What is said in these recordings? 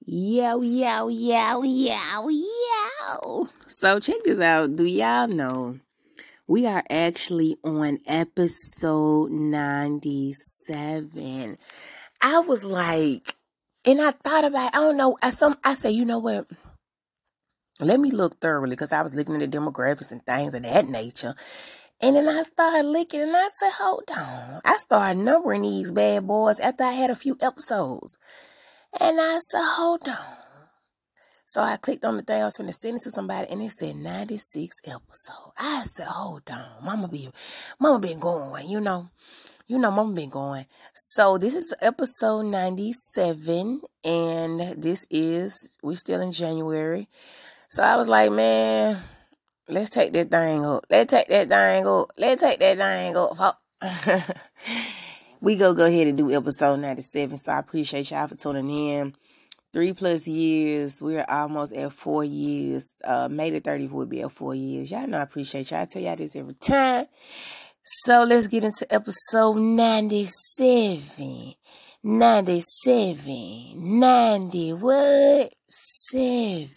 Yo, yo, yo, yo, yo. So check this out. Do y'all know we are actually on episode 97? I was like, and I thought about, I don't know, I said, you know what? Let me look thoroughly, because I was looking at the demographics and things of that nature. And then I started looking and I said, hold on. I started numbering these bad boys after I had a few episodes. And I said, hold on. So I clicked on the thing I was going to send it to somebody, and it said 96 episodes. I said, hold on. Mama been going, Mama been going. So this is episode 97, and we're still in January. So I was like, man, let's take that thing up. We go ahead and do episode 97. So I appreciate y'all for tuning in. 3+ years. We're almost at 4 years. May the 30th will be at 4 years. Y'all know I appreciate y'all. I tell y'all this every time. So let's get into episode 97. 90 what? 7.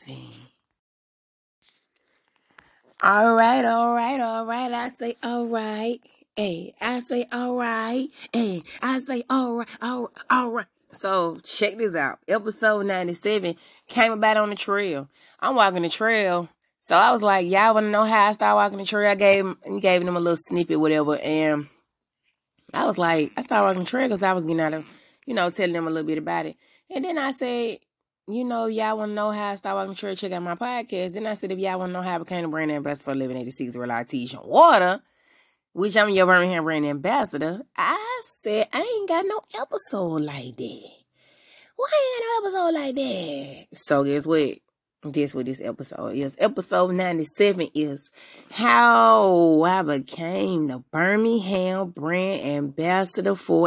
All right. I say all right. Hey, I say all right. Hey, I say all right. So check this out. Episode 97 came about on the trail. I'm walking the trail. So I was like, y'all want to know how I started walking the trail? I gave them a little snippet, whatever. And I was like, I started walking the trail because I was getting out of, telling them a little bit about it. And then I said, y'all want to know how I started walking the trail? Check out my podcast. Then I said, if y'all want to know how I became the brand ambassador for 1186 Real Artesian Water, which I'm your Birmingham brand ambassador, I said, I ain't got no episode like that. Why ain't got no episode like that? So guess what? Guess what this episode is? Episode 97 is how I became the Birmingham brand ambassador for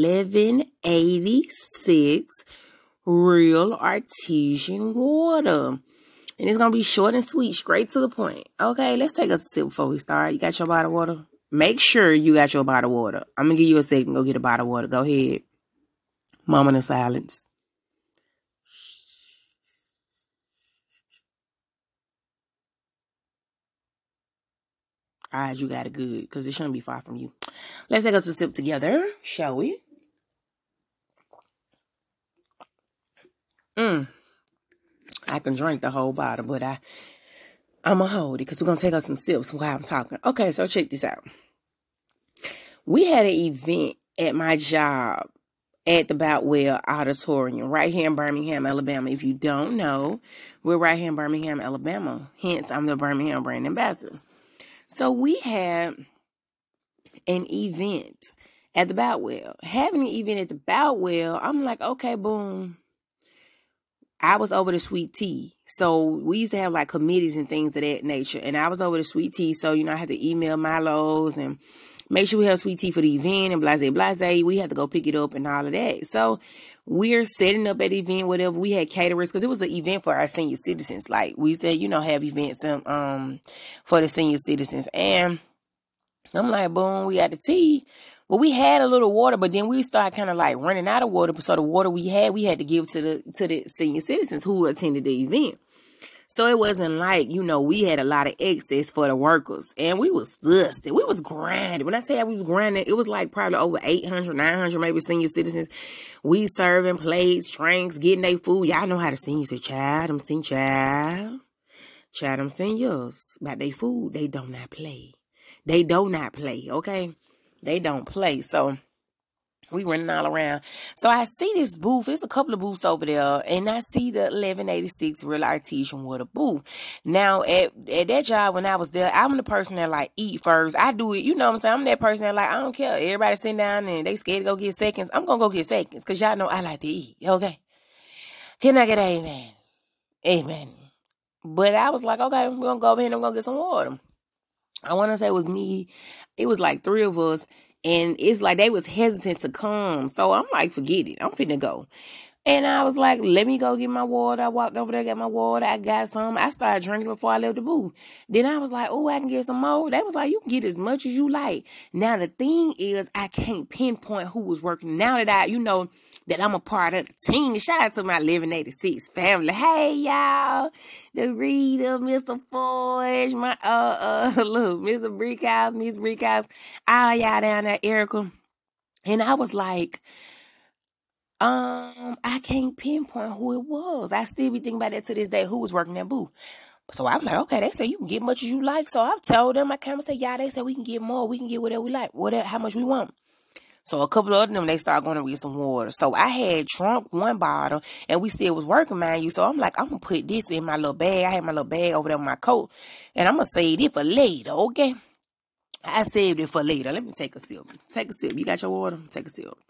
1186 Real Artesian Water. And it's going to be short and sweet, straight to the point. Okay, let's take a sip before we start. You got your bottle of water? Make sure you got your bottle of water. I'm going to give you a second. Go get a bottle of water. Go ahead. Moment of silence. All right, you got it good, because it shouldn't be far from you. Let's take us a sip together, shall we? I can drink the whole bottle, but I'm going to hold it, because we're going to take us some sips while I'm talking. Okay, so check this out. We had an event at my job at the Boutwell Auditorium right here in Birmingham, Alabama. If you don't know, we're right here in Birmingham, Alabama. Hence, I'm the Birmingham brand ambassador. So we had an event at the Boutwell. Having an event at the Boutwell, I'm like, okay, boom. I was over the sweet tea. So we used to have like committees and things of that nature. And I was over the sweet tea. So, I had to email Milo's and make sure we have sweet tea for the event and blase. We had to go pick it up and all of that. So we're setting up at the event, whatever. We had caterers because it was an event for our senior citizens. Like we said, have events for the senior citizens. And I'm like, boom, we got the tea. Well, we had a little water, but then we started kind of like running out of water. So the water we had to give to the senior citizens who attended the event. So it wasn't like, we had a lot of excess for the workers. And we was thirsty. We was grinding. When I tell you we was grinding, it was like probably over 800, 900 maybe senior citizens. We serving plates, drinks, getting their food. Y'all know how the seniors say, child, them seniors about their food. They do not play. Okay? They don't play. So we running all around. So I see this booth. There's a couple of booths over there. And I see the 1186 Real Artesian Water booth. Now, at that job when I was there, I'm the person that like eat first. I do it. You know what I'm saying? I'm that person that like, I don't care. Everybody sitting down and they scared to go get seconds. I'm going to go get seconds because y'all know I like to eat. Okay? Can I get an amen? Amen. But I was like, okay, we're going to go over here and I'm going to get some water. I want to say it was me. It was like 3 of us. And it's like they was hesitant to come. So I'm like, forget it. I'm finna go. And I was like, let me go get my water. I walked over there, got my water. I got some. I started drinking before I left the booth. Then I was like, oh, I can get some more. They was like, you can get as much as you like. Now, the thing is, I can't pinpoint who was working. Now that that I'm a part of the team. Shout out to my 1186 family. Hey, y'all. The Rita, Mr. Forge, my, look, Mr. Brickhouse, Miss Brickhouse, all y'all down there, Erica. And I was like, I can't pinpoint who it was. I still be thinking about that to this day, who was working that booth. So I'm like, okay, they say you can get much as you like. So I told them, I came and said, yeah, they said we can get more. We can get whatever we like, whatever, how much we want. So a couple of them, they started going to get some water. So I had drunk one bottle, and we still was working, mind you. So I'm like, I'm going to put this in my little bag. I had my little bag over there with my coat, and I'm going to save it for later, okay? I saved it for later. Let me take a sip. Take a sip. You got your water? Take a sip.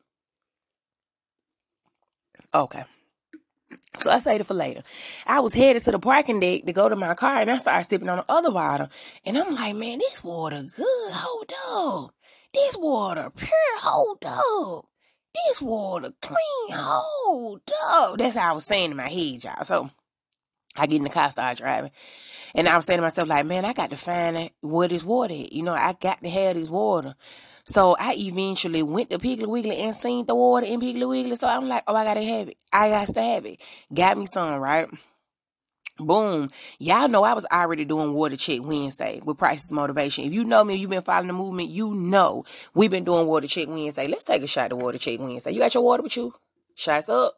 Okay. So I saved it for later. I was headed to the parking deck to go to my car, and I started sipping on the other bottle. And I'm like, man, this water good. Hold up. This water pure. Hold up. This water clean. Hold up. That's how I was saying in my head, y'all. So I get in the car, start driving. And I was saying to myself, like, man, I got to find where this water is. You know, I got to have this water. So I eventually went to Piggly Wiggly and seen the water in Piggly Wiggly. So I'm like, oh, I got to have it. I got to have it. Got me some, right? Boom. Y'all know I was already doing Water Check Wednesday with Price's Motivation. If you know me, you've been following the movement, you know we've been doing Water Check Wednesday. Let's take a shot of Water Check Wednesday. You got your water with you? Shots up.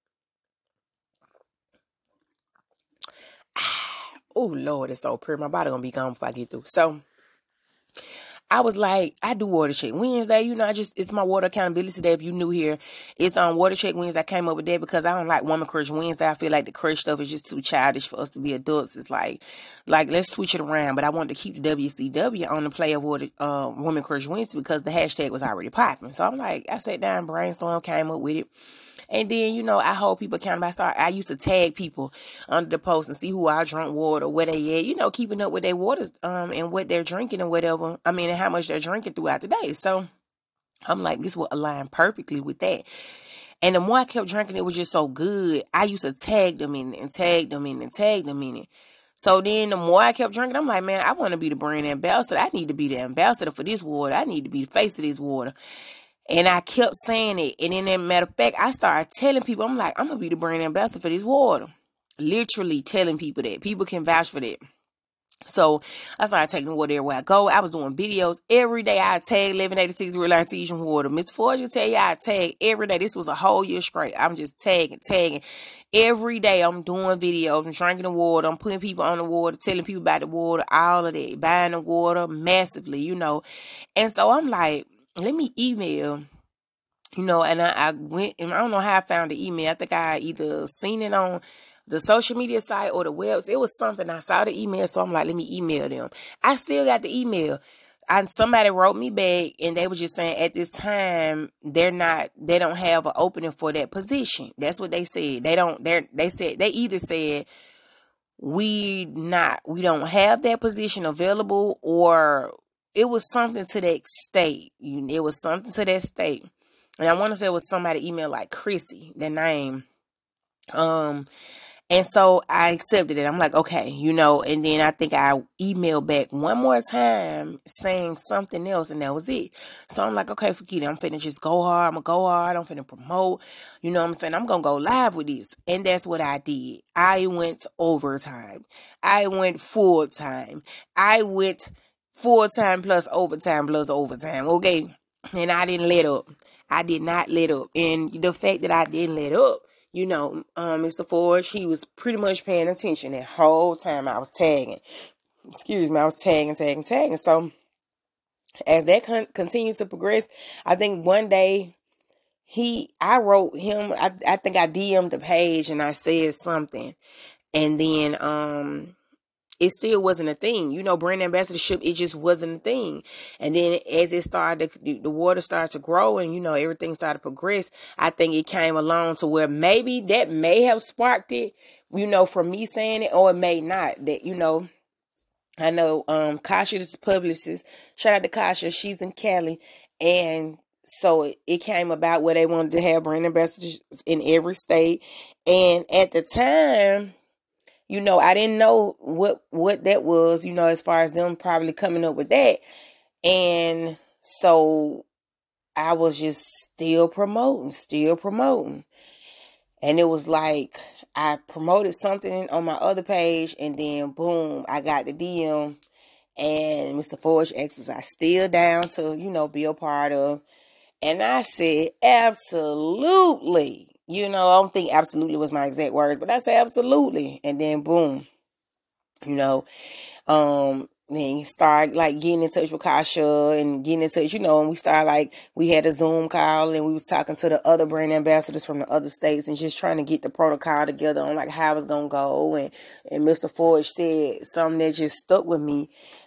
Oh, Lord, it's so pretty. My body gonna be gone before I get through. So I was like, I do Water Check Wednesday. You know, it's my water accountability day. If you new here, it's on Water Check Wednesday. I came up with that because I don't like Woman Crush Wednesday. I feel like the crush stuff is just too childish for us to be adults. It's like let's switch it around. But I wanted to keep the WCW on the play of Woman Crush Wednesday because the hashtag was already popping. So I'm like, I sat down, brainstormed, came up with it. And then, you know, I hold people accountable. I used to tag people under the post and see who I drunk water, where they at, you know, keeping up with their waters, and what they're drinking and whatever. I mean, and how much they're drinking throughout the day. So I'm like, this will align perfectly with that. And the more I kept drinking, it was just so good. I used to tag them in it and tag them in it and tag them in it. So then the more I kept drinking, I'm like, man, I want to be the brand ambassador. I need to be the ambassador for this water. I need to be the face of this water. And I kept saying it. And then, as a matter of fact, I started telling people, I'm like, I'm going to be the brand ambassador for this water. Literally telling people that. People can vouch for that. So I started taking the water everywhere I go. I was doing videos every day. I tag 1186 Real Artesian Water. Mr. Forge will tell you I tag every day. This was a whole year straight. I'm just tagging. Every day I'm doing videos. I'm drinking the water. I'm putting people on the water, telling people about the water, all of that. Buying the water massively, you know. And so I'm like, let me email, you know, and I went, and I don't know how I found the email. I think I either seen it on the social media site or the website. It was something. I saw the email, so I'm like, let me email them. I still got the email. Somebody wrote me back, and they was just saying at this time, they don't have an opening for that position. That's what they said. They either said, we don't have that position available, or it was something to that state. It was something to that state. And I want to say it was somebody emailed like Chrissy, the name. And so I accepted it. I'm like, okay, you know, and then I think I emailed back one more time saying something else, and that was it. So I'm like, okay, forget it. I'm finna just go hard. I'm gonna go hard. I'm finna promote. You know what I'm saying? I'm gonna go live with this. And that's what I did. I went overtime. I went full time. I went full time plus overtime, okay? And I didn't let up. I did not let up. And the fact that I didn't let up, you know, Mr. Forge, he was pretty much paying attention that whole time I was tagging. Excuse me, I was tagging. So as that continued to progress, I think one day I wrote him, I think I DM'd the page and I said something. And then it still wasn't a thing. You know, brand ambassadorship, it just wasn't a thing. And then as it started, the water started to grow and, you know, everything started to progress. I think it came along to where maybe that may have sparked it, you know, from me saying it, or it may not. That, you know, I know Kasha is the publicist. Shout out to Kasha. She's in Cali. And so it came about where they wanted to have brand ambassadors in every state. And at the time, I didn't know what that was, as far as them probably coming up with that. And so I was just still promoting. And it was like I promoted something on my other page, and then boom, I got the DM, and Mr. Forge X was I still down to, be a part of. And I said, absolutely. I don't think absolutely was my exact words, but I said absolutely. And then boom, then start like getting in touch with Kasha and getting in touch, and we started like, we had a Zoom call and we was talking to the other brand ambassadors from the other states and just trying to get the protocol together on like how it's going to go. And Mr. Forge said something that just stuck with me.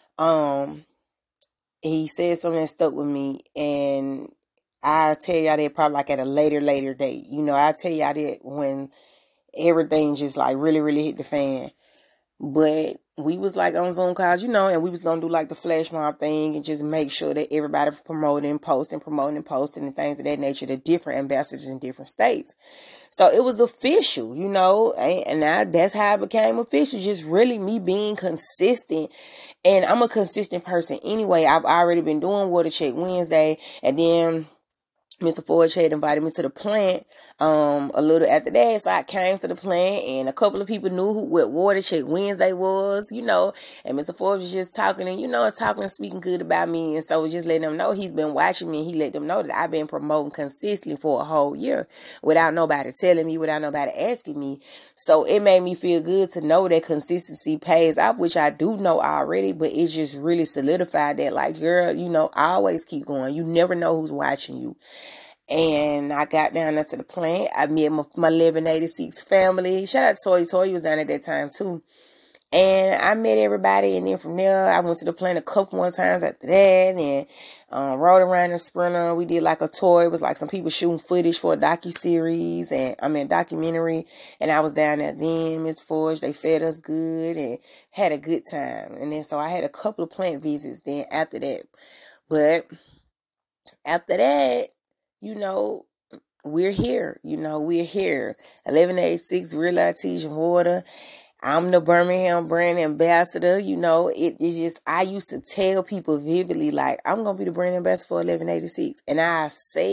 He said something that stuck with me, and I'll tell y'all that probably like at a later date. I'll tell y'all that when everything just like really, really hit the fan. But we was like on Zoom calls, and we was going to do like the flash mob thing and just make sure that everybody promoting, posting and things of that nature, the different ambassadors in different states. So it was official, and now that's how it became official. Just really me being consistent. And I'm a consistent person anyway. I've already been doing Water Check Wednesday, and then Mr. Forge had invited me to the plant a little after that. So I came to the plant, and a couple of people knew what Water Check Wednesday was, and Mr. Forge was just talking and, talking and speaking good about me. And so was just letting them know he's been watching me, and he let them know that I've been promoting consistently for a whole year without nobody telling me, without nobody asking me. So it made me feel good to know that consistency pays off, which I do know already, but it just really solidified that, like, girl, always keep going. You never know who's watching you. And I got down there to the plant. I met my 1186 family. Shout out to Toy. Toy was down at that time too. And I met everybody. And then from there, I went to the plant a couple more times after that. And rode around in Sprinter. We did like a tour. It was like some people shooting footage for a docuseries. Documentary. And I was down there then. Miss Forge, they fed us good and had a good time. And then so I had a couple of plant visits then after that. But after that, we're here. We're here. 1186 Real Artesian Water. I'm the Birmingham brand ambassador. It is just, I used to tell people vividly, like, I'm going to be the brand ambassador for 1186. And I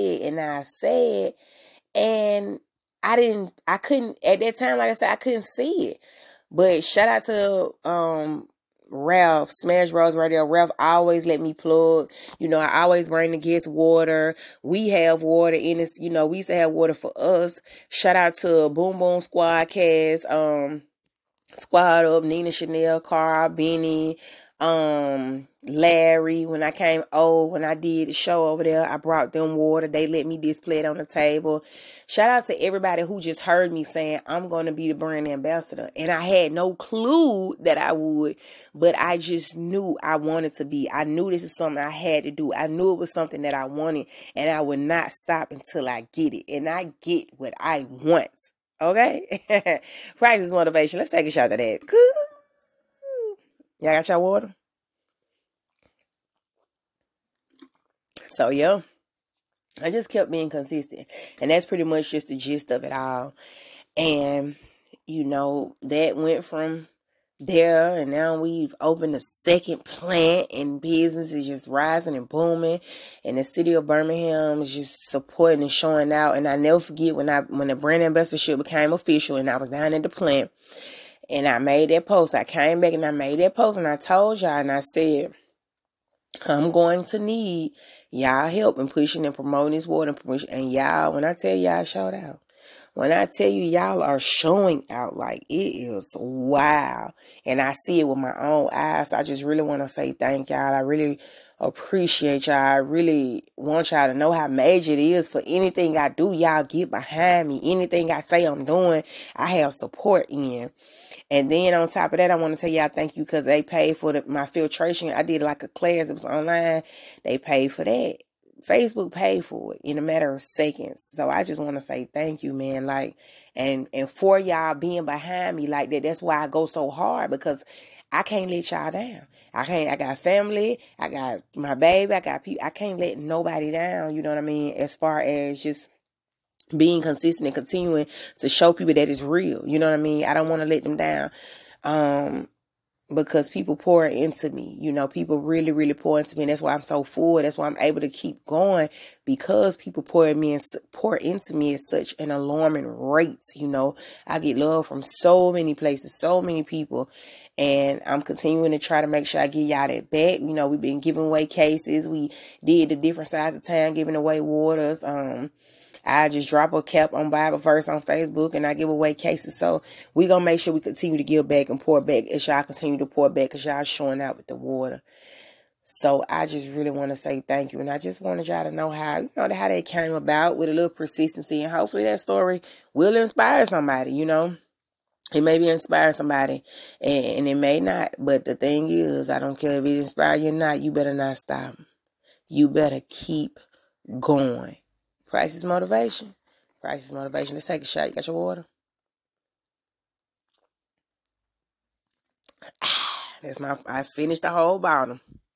said, and I couldn't, at that time, like I said, I couldn't see it. But shout out to, Ralph, Smash Bros Radio. Ralph always let me plug. I always bring the guests water. We have water in this. We used to have water for us. Shout out to Boom Boom Squad Cast, Squad Up, Nina Chanel, Carl, Benny, Larry. When I did the show over there, I brought them water. They let me display it on the table. Shout out to everybody who just heard me saying, I'm going to be the brand ambassador. And I had no clue that I would, but I just knew I wanted to be. I knew this is something I had to do. I knew it was something that I wanted, and I would not stop until I get it. And I get what I want. Okay? Practice motivation. Let's take a shot of that. Y'all got your water? So, yeah, I just kept being consistent. And that's pretty much just the gist of it all. And, that went from there. And now we've opened a second plant, and business is just rising and booming. And the city of Birmingham is just supporting and showing out. And I never forget when the brand ambassadorship became official, and I was down at the plant, and I made that post. I came back and I made that post, and I told y'all, and I said, I'm going to need y'all help in pushing and promoting this water and promotion. And y'all, when I tell y'all, I showed out. When I tell you y'all are showing out, like, it is wow. And I see it with my own eyes. I just really want to say thank y'all. I really appreciate y'all. I really want y'all to know how major it is. For anything I do, y'all get behind me. Anything I say I'm doing, I have support in. And then on top of that, I want to tell y'all thank you, because they paid for my filtration. I did like a class. It was online. They paid for that. Facebook paid for it in a matter of seconds. So I just want to say thank you, man. Like, and for y'all being behind me like that. That's why I go so hard, because I can't let y'all down. I got family, I got my baby, I got people. I can't let nobody down, you know what I mean? As far as just being consistent and continuing to show people that it's real. You know what I mean? I don't want to let them down. Because people pour into me, people really, really pour into me. And that's why I'm so full. That's why I'm able to keep going, because people pour into me at such an alarming rate. I get love from so many places, so many people, and I'm continuing to try to make sure I get y'all that back. We've been giving away cases. We did the different sides of town, giving away waters. I just drop a cap on Bible verse on Facebook, and I give away cases. So we going to make sure we continue to give back and pour back as y'all continue to pour back, because y'all showing out with the water. So I just really want to say thank you. And I just wanted y'all to know how that came about, with a little persistency. And hopefully that story will inspire somebody, It may be inspire somebody, and it may not. But the thing is, I don't care if it inspires you or not, you better not stop. You better keep going. Price is motivation. Price is motivation. Let's take a shot. You got your water? I finished the whole bottle.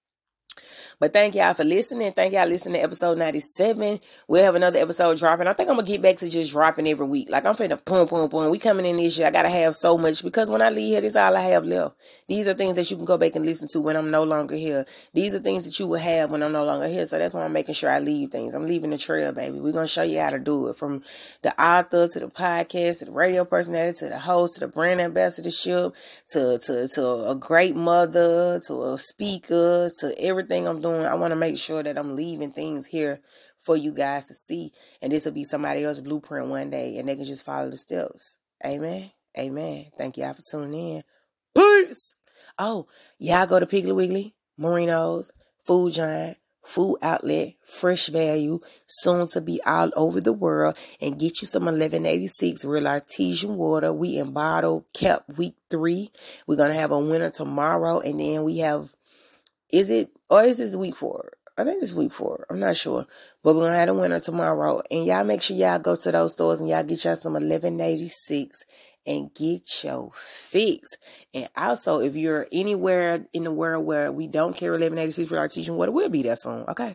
But thank y'all for listening. Thank y'all listening to episode 97. We'll have another episode dropping. I think I'm going to get back to just dropping every week. Like, I'm finna boom. We coming in this year. I got to have so much, because when I leave here, this is all I have left. These are things that you can go back and listen to when I'm no longer here. These are things that you will have when I'm no longer here. So that's why I'm making sure I leave things. I'm leaving the trail, baby. We're going to show you how to do it. From the author to the podcast to the radio personality to the host to the brand ambassadorship to a great mother to a speaker to everything I'm doing. I want to make sure that I'm leaving things here for you guys to see, and this will be somebody else's blueprint one day, and they can just follow the steps. Amen. Amen. Thank y'all for tuning in. Peace. Oh, y'all go to Piggly Wiggly, Marino's, Food Giant, Food Outlet, Fresh Value, soon to be all over the world, and get you some 1186 real artesian water. We in bottle cap week 3. We're going to have a winner tomorrow, and then we have, is this week 4? I think it's week 4. I'm not sure. But we're going to have a winner tomorrow. And y'all make sure y'all go to those stores and y'all get y'all some 1186 and get your fix. And also, if you're anywhere in the world where we don't carry 1186 for artesian water, we'll be there soon, okay?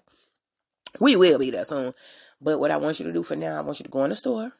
We will be there soon. But what I want you to do for now, I want you to go in the store,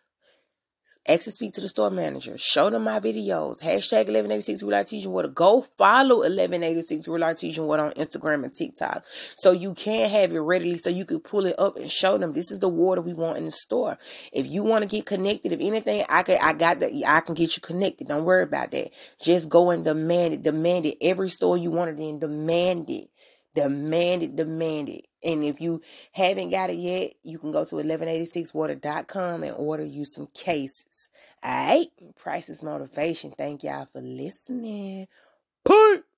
ask to speak to the store manager, show them my videos, hashtag 1186 Real Artesian Water. Go follow 1186 Real Artesian Water on Instagram and TikTok, so you can have it readily, so you can pull it up and show them this is the water we want in the store. If you want to get connected, if anything, I can get you connected. Don't worry about that. Just go and demand it. Every store you want it in, demand it. Demand it. And if you haven't got it yet, you can go to 1186water.com and order you some cases. All right? Price is motivation. Thank y'all for listening. Peace.